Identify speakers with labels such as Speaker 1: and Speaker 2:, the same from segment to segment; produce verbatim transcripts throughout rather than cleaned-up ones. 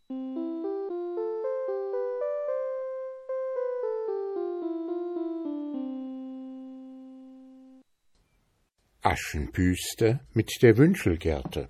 Speaker 1: Aschenpüster mit der Wünschelgerte.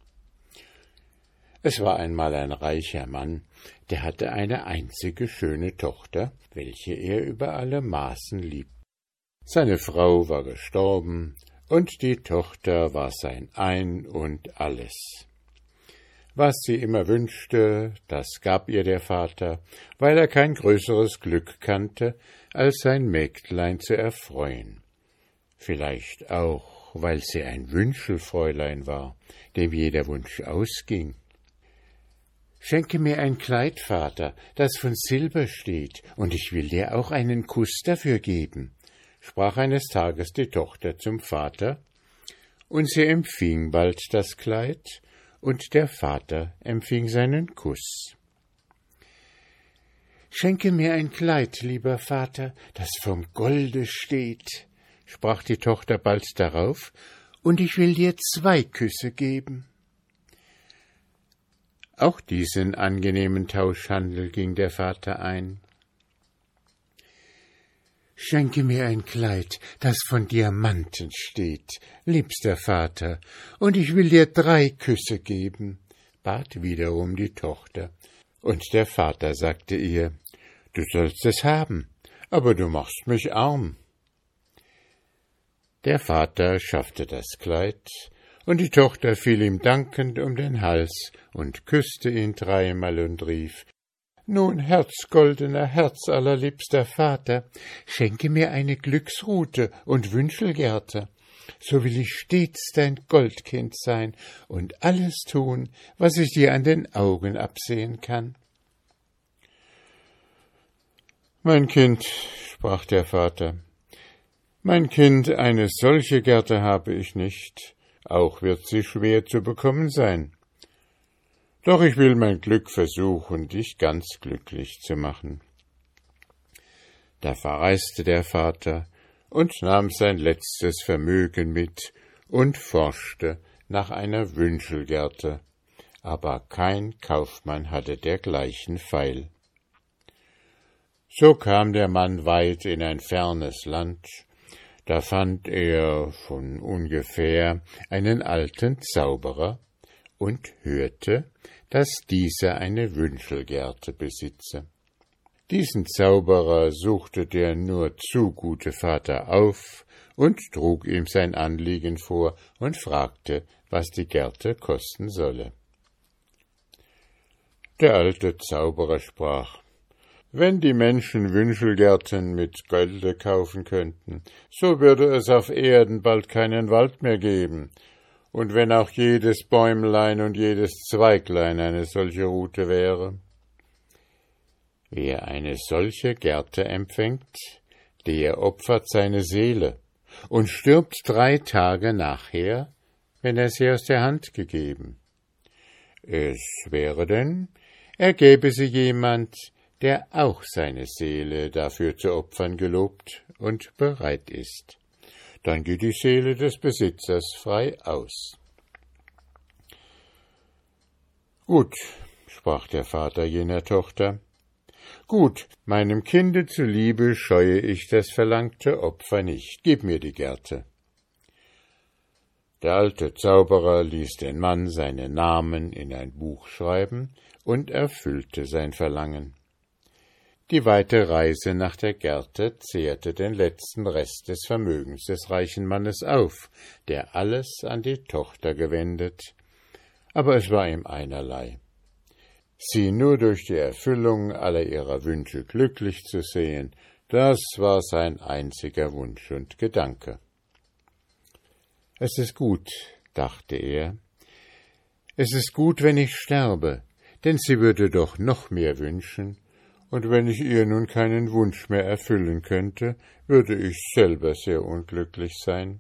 Speaker 1: Es war einmal ein reicher Mann, der hatte eine einzige schöne Tochter, welche er über alle Maßen liebte. Seine Frau war gestorben, und die Tochter war sein Ein und Alles. Was sie immer wünschte, das gab ihr der Vater, weil er kein größeres Glück kannte, als sein Mägdlein zu erfreuen. Vielleicht auch, weil sie ein Wünschelfräulein war, dem jeder Wunsch ausging. »Schenke mir ein Kleid, Vater, das von Silber steht, und ich will dir auch einen Kuss dafür geben«, sprach eines Tages die Tochter zum Vater, und sie empfing bald das Kleid, und der Vater empfing seinen Kuss. »Schenke mir ein Kleid, lieber Vater, das vom Golde steht«, sprach die Tochter bald darauf, »und ich will dir zwei Küsse geben.« Auch diesen angenehmen Tauschhandel ging der Vater ein. »Schenke mir ein Kleid, das von Diamanten steht, liebster Vater, und ich will dir drei Küsse geben«, bat wiederum die Tochter, und der Vater sagte ihr, »Du sollst es haben, aber du machst mich arm.« Der Vater schaffte das Kleid, und die Tochter fiel ihm dankend um den Hals und küßte ihn dreimal und rief, »Nun, herzgoldener, herzallerliebster Vater, schenke mir eine Glücksrute und Wünschelgerte, so will ich stets dein Goldkind sein und alles tun, was ich dir an den Augen absehen kann.« »Mein Kind«, sprach der Vater, »mein Kind, eine solche Gerte habe ich nicht, auch wird sie schwer zu bekommen sein. Doch ich will mein Glück versuchen, dich ganz glücklich zu machen.« Da verreiste der Vater und nahm sein letztes Vermögen mit und forschte nach einer Wünschelgerte, aber kein Kaufmann hatte dergleichen Feil. So kam der Mann weit in ein fernes Land. Da fand er von ungefähr einen alten Zauberer und hörte, dass dieser eine Wünschelgerte besitze. Diesen Zauberer suchte der nur zu gute Vater auf und trug ihm sein Anliegen vor und fragte, was die Gerte kosten solle. Der alte Zauberer sprach, »Wenn die Menschen Wünschelgärten mit Golde kaufen könnten, so würde es auf Erden bald keinen Wald mehr geben, und wenn auch jedes Bäumlein und jedes Zweiglein eine solche Rute wäre. Wer eine solche Gerte empfängt, der opfert seine Seele und stirbt drei Tage nachher, wenn er sie aus der Hand gegeben. Es wäre denn, er gäbe sie jemand, der auch seine Seele dafür zu opfern gelobt und bereit ist. Dann geht die Seele des Besitzers frei aus.« »Gut«, sprach der Vater jener Tochter, »gut, meinem Kinde zuliebe scheue ich das verlangte Opfer nicht. Gib mir die Gerte.« Der alte Zauberer ließ den Mann seinen Namen in ein Buch schreiben und erfüllte sein Verlangen. Die weite Reise nach der Gerte zehrte den letzten Rest des Vermögens des reichen Mannes auf, der alles an die Tochter gewendet, aber es war ihm einerlei. Sie nur durch die Erfüllung aller ihrer Wünsche glücklich zu sehen, das war sein einziger Wunsch und Gedanke. »Es ist gut«, dachte er, »es ist gut, wenn ich sterbe, denn sie würde doch noch mehr wünschen, und wenn ich ihr nun keinen Wunsch mehr erfüllen könnte, würde ich selber sehr unglücklich sein.«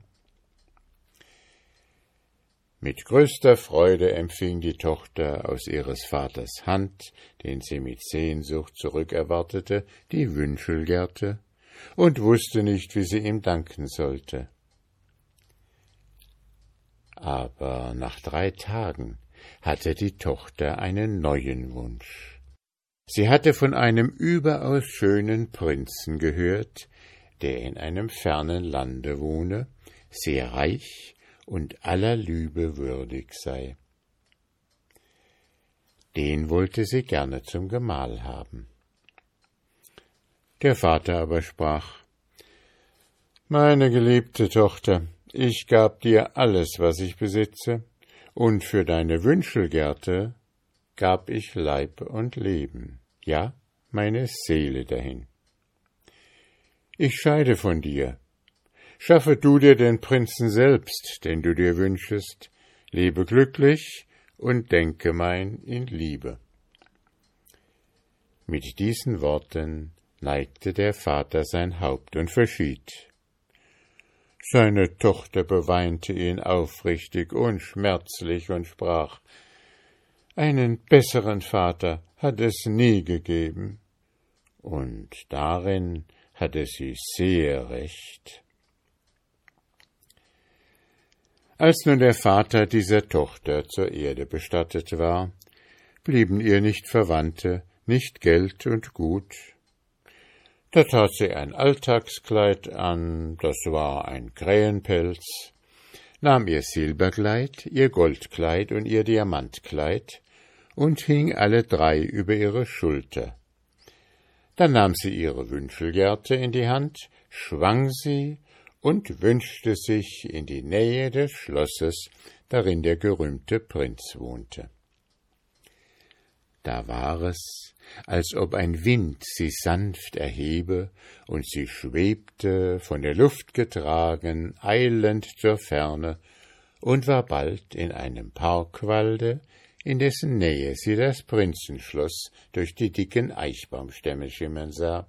Speaker 1: Mit größter Freude empfing die Tochter aus ihres Vaters Hand, den sie mit Sehnsucht zurückerwartete, die Wünschelgerte, und wusste nicht, wie sie ihm danken sollte. Aber nach drei Tagen, hatte die Tochter einen neuen Wunsch. Sie hatte von einem überaus schönen Prinzen gehört, der in einem fernen Lande wohne, sehr reich und aller Liebe würdig sei. Den wollte sie gerne zum Gemahl haben. Der Vater aber sprach: »Meine geliebte Tochter, ich gab dir alles, was ich besitze, und für deine Wünschelgärte gab ich Leib und Leben, ja, meine Seele dahin. Ich scheide von dir. Schaffe du dir den Prinzen selbst, den du dir wünschest, lebe glücklich und denke mein in Liebe.« Mit diesen Worten neigte der Vater sein Haupt und verschied. Seine Tochter beweinte ihn aufrichtig und schmerzlich und sprach: »Einen besseren Vater hat es nie gegeben.« Und darin hatte sie sehr recht. Als nun der Vater dieser Tochter zur Erde bestattet war, blieben ihr nicht Verwandte, nicht Geld und Gut. Da tat sie ein Alltagskleid an, das war ein Krähenpelz, nahm ihr Silberkleid, ihr Goldkleid und ihr Diamantkleid und hing alle drei über ihre Schulter. Dann nahm sie ihre Wünschelgerte in die Hand, schwang sie und wünschte sich in die Nähe des Schlosses, darin der gerühmte Prinz wohnte. Da war es, als ob ein Wind sie sanft erhebe, und sie schwebte, von der Luft getragen, eilend zur Ferne, und war bald in einem Parkwalde, in dessen Nähe sie das Prinzenschloss durch die dicken Eichbaumstämme schimmern sah.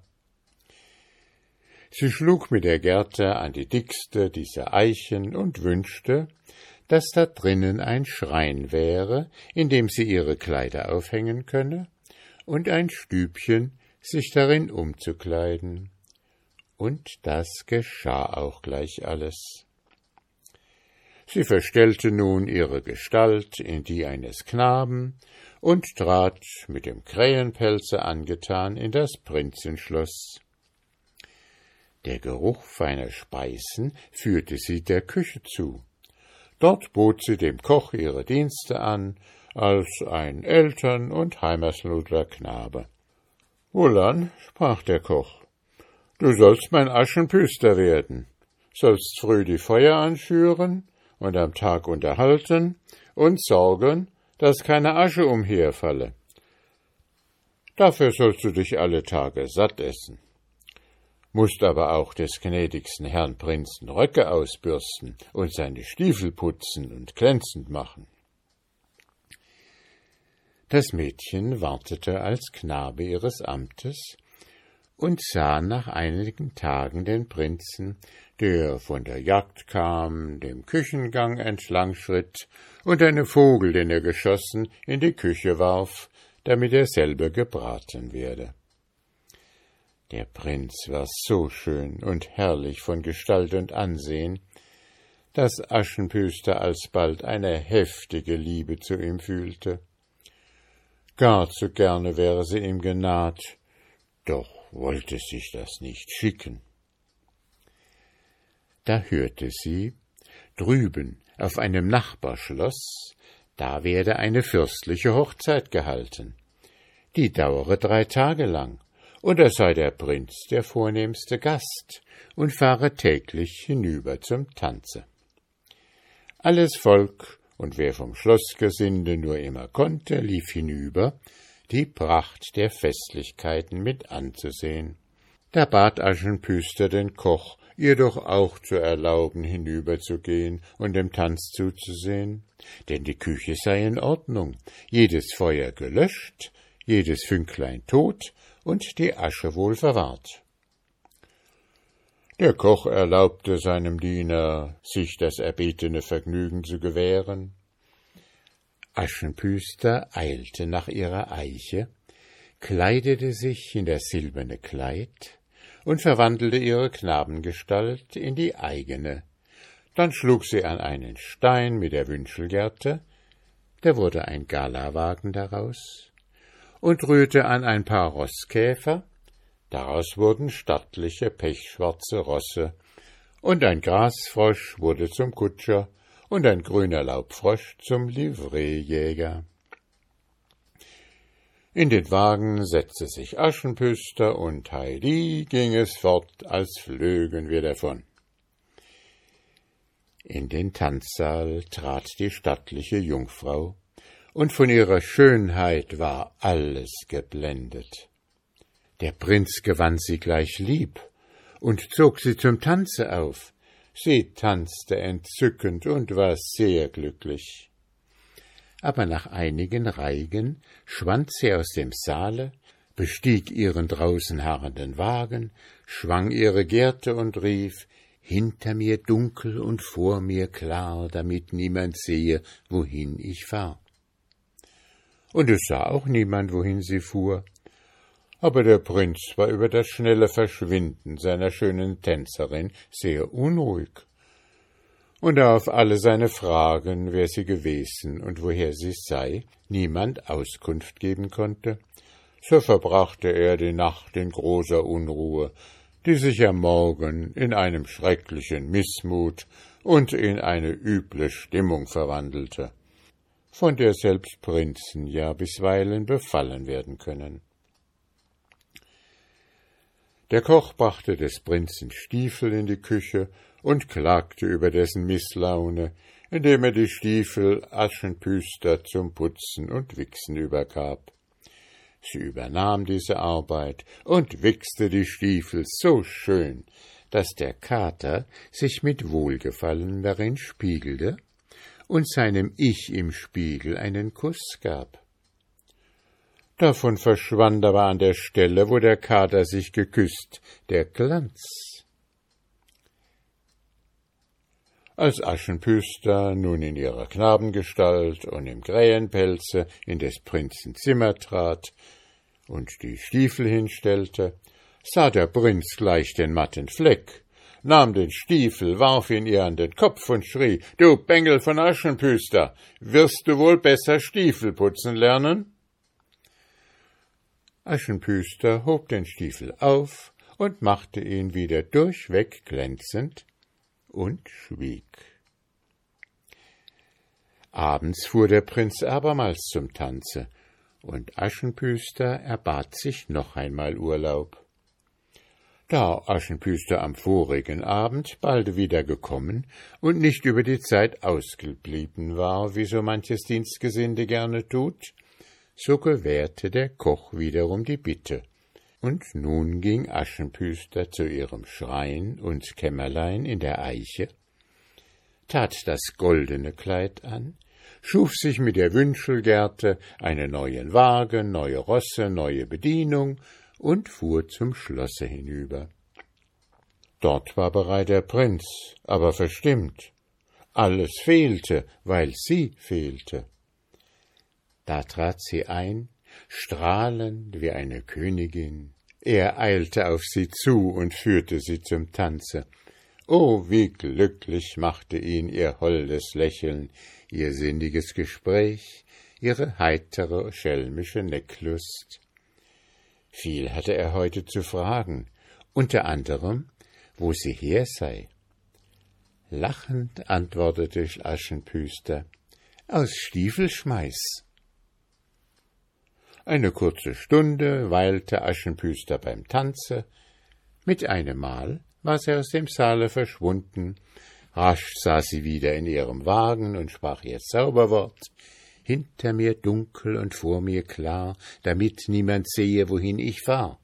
Speaker 1: Sie schlug mit der Gerte an die dickste dieser Eichen und wünschte, dass da drinnen ein Schrein wäre, in dem sie ihre Kleider aufhängen könne, und ein Stübchen, sich darin umzukleiden. Und das geschah auch gleich alles. Sie verstellte nun ihre Gestalt in die eines Knaben und trat, mit dem Krähenpelze angetan, in das Prinzenschloss. Der Geruch feiner Speisen führte sie der Küche zu. Dort bot sie dem Koch ihre Dienste an, als ein eltern- und heimatloser Knabe. »Wohlan«, sprach der Koch, »du sollst mein Aschenpüster werden, sollst früh die Feuer anschüren und am Tag unterhalten und sorgen, dass keine Asche umherfalle. Dafür sollst du dich alle Tage satt essen. Musst aber auch des gnädigsten Herrn Prinzen Röcke ausbürsten und seine Stiefel putzen und glänzend machen.« Das Mädchen wartete als Knabe ihres Amtes und sah nach einigen Tagen den Prinzen, der von der Jagd kam, dem Küchengang entlang schritt und einen Vogel, den er geschossen, in die Küche warf, damit er selber gebraten werde. Der Prinz war so schön und herrlich von Gestalt und Ansehen, dass Aschenpüster alsbald eine heftige Liebe zu ihm fühlte. Gar zu gerne wäre sie ihm genaht, doch wollte sich das nicht schicken. Da hörte sie, drüben auf einem Nachbarschloss, da werde eine fürstliche Hochzeit gehalten. Die dauere drei Tage lang, und da sei der Prinz der vornehmste Gast und fahre täglich hinüber zum Tanze. Alles Volk und wer vom Schlossgesinde nur immer konnte, lief hinüber, die Pracht der Festlichkeiten mit anzusehen. Da bat Aschenpüster den Koch, ihr doch auch zu erlauben, hinüberzugehen und dem Tanz zuzusehen, denn die Küche sei in Ordnung, jedes Feuer gelöscht, jedes Fünklein tot und die Asche wohl verwahrt. Der Koch erlaubte seinem Diener, sich das erbetene Vergnügen zu gewähren. Aschenpüster eilte nach ihrer Eiche, kleidete sich in das silberne Kleid und verwandelte ihre Knabengestalt in die eigene. Dann schlug sie an einen Stein mit der Wünschelgerte, Da wurde ein Galawagen daraus und rührte an ein paar Rosskäfer, daraus wurden stattliche, pechschwarze Rosse, und ein Grasfrosch wurde zum Kutscher und ein grüner Laubfrosch zum Livreejäger. In den Wagen setzte sich Aschenpüster, und heidi ging es fort, als flögen wir davon. In den Tanzsaal trat die stattliche Jungfrau, und von ihrer Schönheit war alles geblendet. Der Prinz gewann sie gleich lieb und zog sie zum Tanze auf. Sie tanzte entzückend und war sehr glücklich. Aber nach einigen Reigen schwand sie aus dem Saale, bestieg ihren draußen harrenden Wagen, schwang ihre Gerte und rief: »Hinter mir dunkel und vor mir klar, damit niemand sehe, wohin ich fahr.« Und es sah auch niemand, wohin sie fuhr. Aber der Prinz war über das schnelle Verschwinden seiner schönen Tänzerin sehr unruhig. Und da auf alle seine Fragen, wer sie gewesen und woher sie sei, niemand Auskunft geben konnte, so verbrachte er die Nacht in großer Unruhe, die sich am Morgen in einem schrecklichen Missmut und in eine üble Stimmung verwandelte, von der selbst Prinzen ja bisweilen befallen werden können. Der Koch brachte des Prinzen Stiefel in die Küche und klagte über dessen Misslaune, indem er die Stiefel Aschenpüster zum Putzen und Wichsen übergab. Sie übernahm diese Arbeit und wichste die Stiefel so schön, dass der Kater sich mit Wohlgefallen darin spiegelte und seinem Ich im Spiegel einen Kuss gab. Davon verschwand aber an der Stelle, wo der Kater sich geküsst, der Glanz. Als Aschenpüster nun in ihrer Knabengestalt und im Krähenpelze in des Prinzen Zimmer trat und die Stiefel hinstellte, sah der Prinz gleich den matten Fleck, nahm den Stiefel, warf ihn ihr an den Kopf und schrie: »Du Bengel von Aschenpüster, wirst du wohl besser Stiefel putzen lernen?« Aschenpüster hob den Stiefel auf und machte ihn wieder durchweg glänzend und schwieg. Abends fuhr der Prinz abermals zum Tanze, und Aschenpüster erbat sich noch einmal Urlaub. Da Aschenpüster am vorigen Abend bald wieder gekommen und nicht über die Zeit ausgeblieben war, wie so manches Dienstgesinde gerne tut, so gewährte der Koch wiederum die Bitte, und nun ging Aschenpüster zu ihrem Schrein und Kämmerlein in der Eiche, tat das goldene Kleid an, schuf sich mit der Wünschelgerte einen neuen Wagen, neue Rosse, neue Bedienung und fuhr zum Schlosse hinüber. Dort war bereit der Prinz, aber verstimmt. Alles fehlte, weil sie fehlte. Da trat sie ein, strahlend wie eine Königin. Er eilte auf sie zu und führte sie zum Tanze. Oh, wie glücklich machte ihn ihr holdes Lächeln, ihr sinniges Gespräch, ihre heitere, schelmische Necklust. Viel hatte er heute zu fragen, unter anderem, wo sie her sei. Lachend antwortete Aschenpüster: »Aus Stiefelschmeiß.« Eine kurze Stunde weilte Aschenpüster beim Tanze, mit einem Mal war sie aus dem Saale verschwunden, rasch saß sie wieder in ihrem Wagen und sprach ihr Zauberwort: »Hinter mir dunkel und vor mir klar, damit niemand sehe, wohin ich fahr.«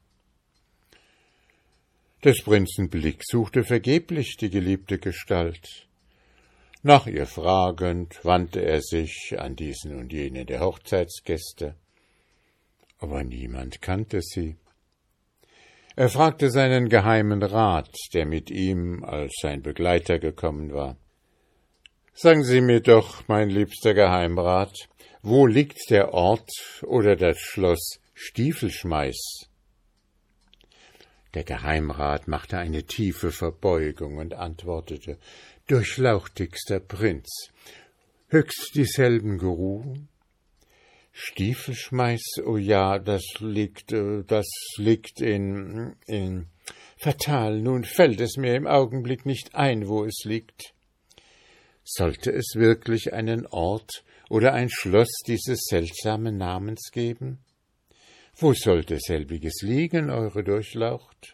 Speaker 1: Des Prinzen Blick suchte vergeblich die geliebte Gestalt. Nach ihr fragend wandte er sich an diesen und jenen der Hochzeitsgäste, aber niemand kannte sie. Er fragte seinen geheimen Rat, der mit ihm als sein Begleiter gekommen war. »Sagen Sie mir doch, mein liebster Geheimrat, wo liegt der Ort oder das Schloss Stiefelschmeiß?« Der Geheimrat machte eine tiefe Verbeugung und antwortete: »Durchlauchtigster Prinz, höchst dieselben geruhen? Stiefelschmeiß, oh ja, das liegt, das liegt in, in, fatal, nun fällt es mir im Augenblick nicht ein, wo es liegt. Sollte es wirklich einen Ort oder ein Schloss dieses seltsamen Namens geben? Wo sollte selbiges liegen, eure Durchlaucht?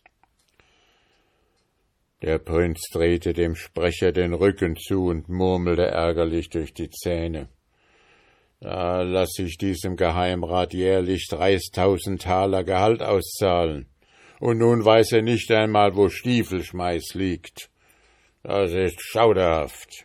Speaker 1: Der Prinz drehte dem Sprecher den Rücken zu und murmelte ärgerlich durch die Zähne. Da lass ich diesem Geheimrat jährlich dreißigtausend Taler Gehalt auszahlen, und nun weiß er nicht einmal, wo Stiefelschmeiß liegt. Das ist schauderhaft.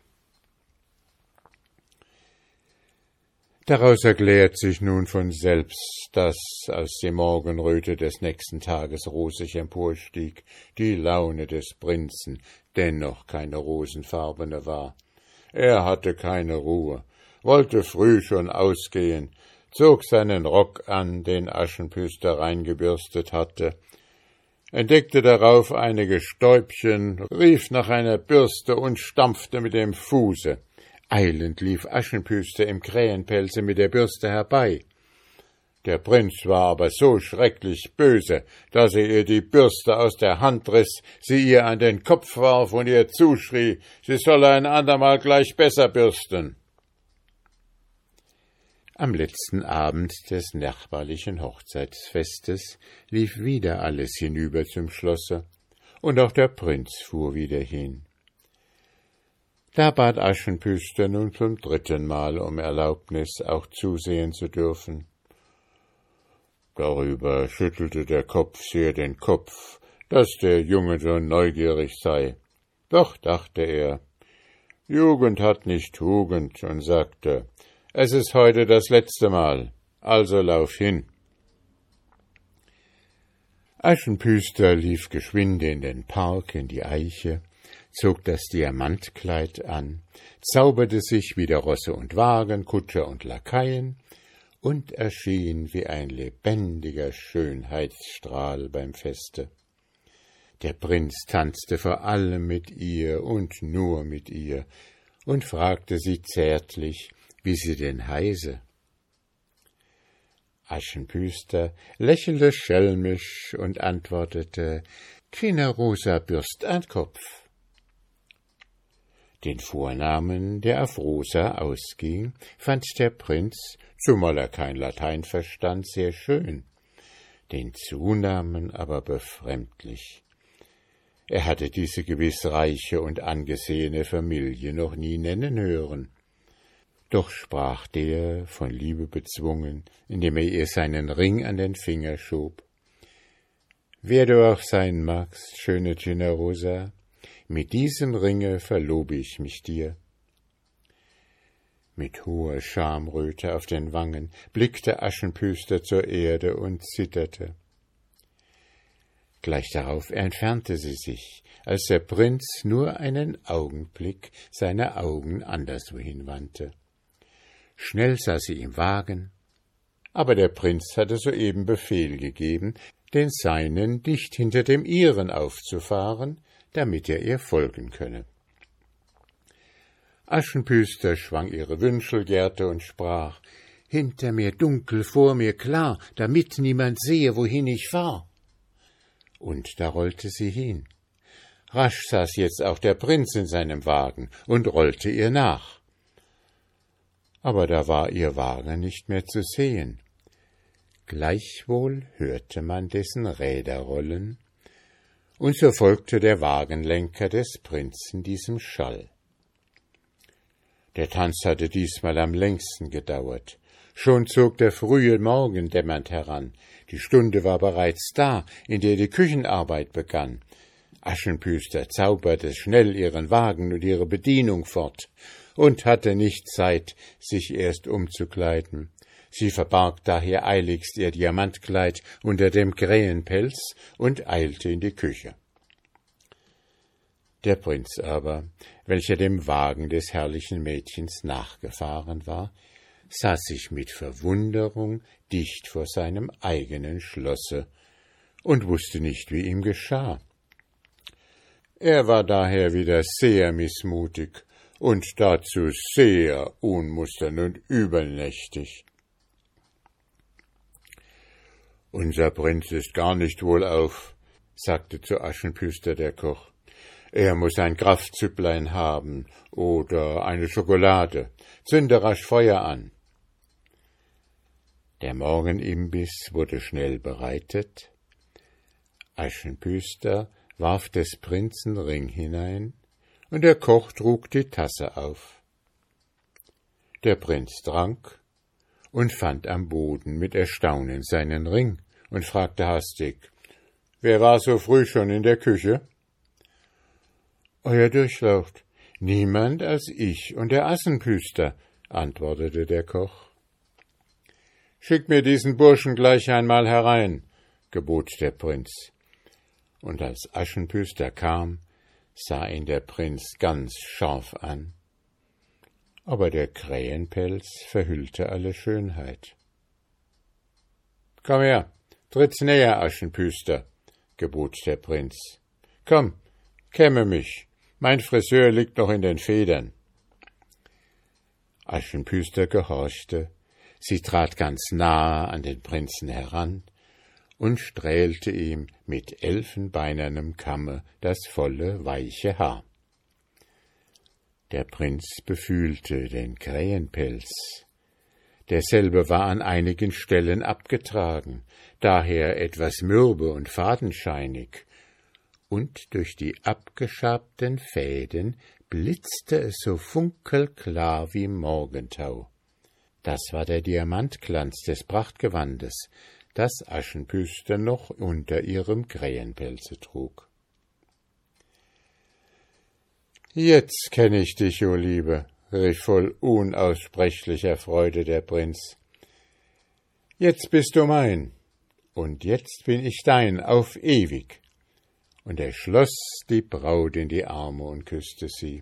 Speaker 1: Daraus erklärt sich nun von selbst, dass, als die Morgenröte des nächsten Tages rosig emporstieg, die Laune des Prinzen dennoch keine rosenfarbene war. Er hatte keine Ruhe, wollte früh schon ausgehen, zog seinen Rock an, den Aschenpüster reingebürstet hatte, entdeckte darauf einige Stäubchen, rief nach einer Bürste und stampfte mit dem Fuße. Eilend lief Aschenpüster im Krähenpelze mit der Bürste herbei. Der Prinz war aber so schrecklich böse, dass er ihr die Bürste aus der Hand riss, sie ihr an den Kopf warf und ihr zuschrie, sie solle ein andermal gleich besser bürsten. Am letzten Abend des nachbarlichen Hochzeitsfestes lief wieder alles hinüber zum Schlosse, und auch der Prinz fuhr wieder hin. Da bat Aschenpüster nun zum dritten Mal um Erlaubnis, auch zusehen zu dürfen. Darüber schüttelte der Kopf sehr den Kopf, dass der Junge so neugierig sei. Doch, dachte er, Jugend hat nicht Tugend, und sagte, es ist heute das letzte Mal, also lauf hin. Aschenpüster lief geschwinde in den Park, in die Eiche, zog das Diamantkleid an, zauberte sich wieder Rosse und Wagen, Kutscher und Lakaien und erschien wie ein lebendiger Schönheitsstrahl beim Feste. Der Prinz tanzte vor allem mit ihr und nur mit ihr und fragte sie zärtlich, wie sie denn heiße. Aschenpüster lächelte schelmisch und antwortete, Finerosa Bürstankopf. Den Vornamen, der auf Rosa ausging, fand der Prinz, zumal er kein Latein verstand, sehr schön, den Zunamen aber befremdlich. Er hatte diese gewiss reiche und angesehene Familie noch nie nennen hören. Doch sprach der, von Liebe bezwungen, indem er ihr seinen Ring an den Finger schob. Wer du auch sein magst, schöne Cinerosa, mit diesem Ringe verlobe ich mich dir. Mit hoher Schamröte auf den Wangen blickte Aschenpüster zur Erde und zitterte. Gleich darauf entfernte sie sich, als der Prinz nur einen Augenblick seine Augen anderswohin wandte. Schnell saß sie im Wagen, aber der Prinz hatte soeben Befehl gegeben, den seinen dicht hinter dem ihren aufzufahren, damit er ihr folgen könne. Aschenpüster schwang ihre Wünschelgerte und sprach, »Hinter mir dunkel, vor mir klar, damit niemand sehe, wohin ich fahr.« Und da rollte sie hin. Rasch saß jetzt auch der Prinz in seinem Wagen und rollte ihr nach. Aber da war ihr Wagen nicht mehr zu sehen. Gleichwohl hörte man dessen Räder rollen, und so folgte der Wagenlenker des Prinzen diesem Schall. Der Tanz hatte diesmal am längsten gedauert. Schon zog der frühe Morgen dämmernd heran. Die Stunde war bereits da, in der die Küchenarbeit begann. Aschenpüster zauberte schnell ihren Wagen und ihre Bedienung fort und hatte nicht Zeit, sich erst umzukleiden. Sie verbarg daher eiligst ihr Diamantkleid unter dem Krähenpelz und eilte in die Küche. Der Prinz aber, welcher dem Wagen des herrlichen Mädchens nachgefahren war, saß sich mit Verwunderung dicht vor seinem eigenen Schlosse und wusste nicht, wie ihm geschah. Er war daher wieder sehr mißmutig und dazu sehr unmustern und übernächtig. »Unser Prinz ist gar nicht wohlauf«, sagte zu Aschenpüster der Koch. »Er muß ein Kraftzüpplein haben oder eine Schokolade. Zünde rasch Feuer an.« Der Morgenimbiss wurde schnell bereitet. Aschenpüster warf des Prinzen Ring hinein, und der Koch trug die Tasse auf. Der Prinz trank und fand am Boden mit Erstaunen seinen Ring und fragte hastig: »Wer war so früh schon in der Küche?« »Euer Durchlaucht, niemand als ich und der Aschenpüster«, antwortete der Koch. »Schick mir diesen Burschen gleich einmal herein«, gebot der Prinz. Und als Aschenpüster kam, sah ihn der Prinz ganz scharf an. Aber der Krähenpelz verhüllte alle Schönheit. »Komm her, tritt's näher, Aschenpüster«, gebot der Prinz. »Komm, kämme mich, mein Friseur liegt noch in den Federn.« Aschenpüster gehorchte, sie trat ganz nahe an den Prinzen heran und strählte ihm mit elfenbeinernem Kamme das volle, weiche Haar. Der Prinz befühlte den Krähenpelz. Derselbe war an einigen Stellen abgetragen, daher etwas mürbe und fadenscheinig, und durch die abgeschabten Fäden blitzte es so funkelklar wie Morgentau. Das war der Diamantglanz des Prachtgewandes, das Aschenpüster noch unter ihrem Krähenpelze trug. »Jetzt kenn ich dich, o Liebe«, rief voll unaussprechlicher Freude der Prinz. »Jetzt bist du mein, und jetzt bin ich dein auf ewig.« Und er schloss die Braut in die Arme und küsste sie.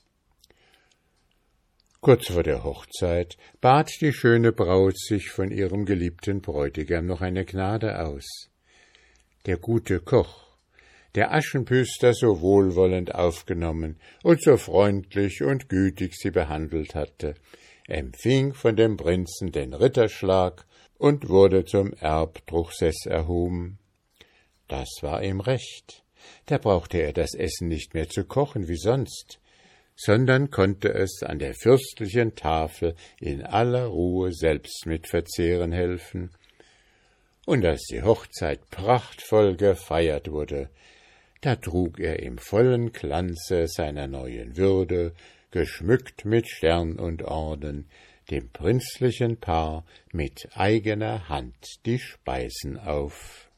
Speaker 1: Kurz vor der Hochzeit bat die schöne Braut sich von ihrem geliebten Bräutigam noch eine Gnade aus. Der gute Koch, der Aschenpüster so wohlwollend aufgenommen und so freundlich und gütig sie behandelt hatte, empfing von dem Prinzen den Ritterschlag und wurde zum Erbtruchseß erhoben. Das war ihm recht, da brauchte er das Essen nicht mehr zu kochen wie sonst, sondern konnte es an der fürstlichen Tafel in aller Ruhe selbst mit verzehren helfen. Und als die Hochzeit prachtvoll gefeiert wurde, da trug er im vollen Glanze seiner neuen Würde, geschmückt mit Stern und Orden, dem prinzlichen Paar mit eigener Hand die Speisen auf.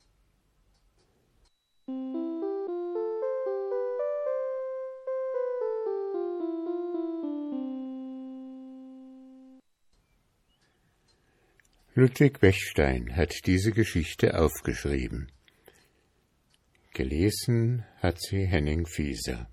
Speaker 1: Ludwig Bechstein hat diese Geschichte aufgeschrieben. Gelesen hat sie Henning Fieser.